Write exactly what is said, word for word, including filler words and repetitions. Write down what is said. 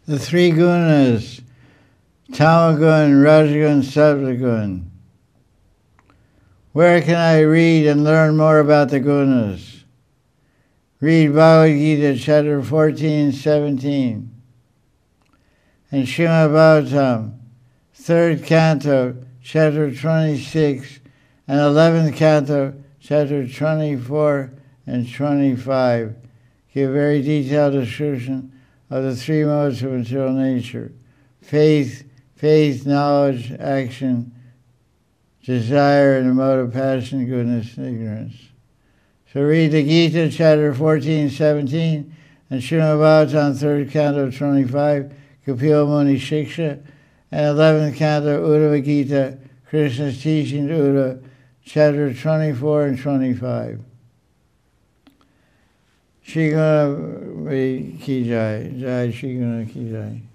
The three gunas, tamagun, rajagun, sattvagun. Where can I read and learn more about the gunas? Read Bhagavad Gita, chapter fourteen, seventeen. And Srimad Bhagavatam, third canto, chapter twenty-six, and eleventh canto, chapter twenty-four and twenty-five, give very detailed description of the three modes of material nature: faith, faith, knowledge, action, desire, and the mode of passion, goodness, and ignorance. So read the Gita, chapter fourteen, seventeen, and Srimad Bhagavatam, third canto, twenty-five, Kapila Muni Shiksha, and eleventh canto, Uddhava Gita, Krishna's teaching to Uddhava, chapter twenty-four and twenty-five. Shri Guna Ki Jai, Jai Shri Guna Ki Jai.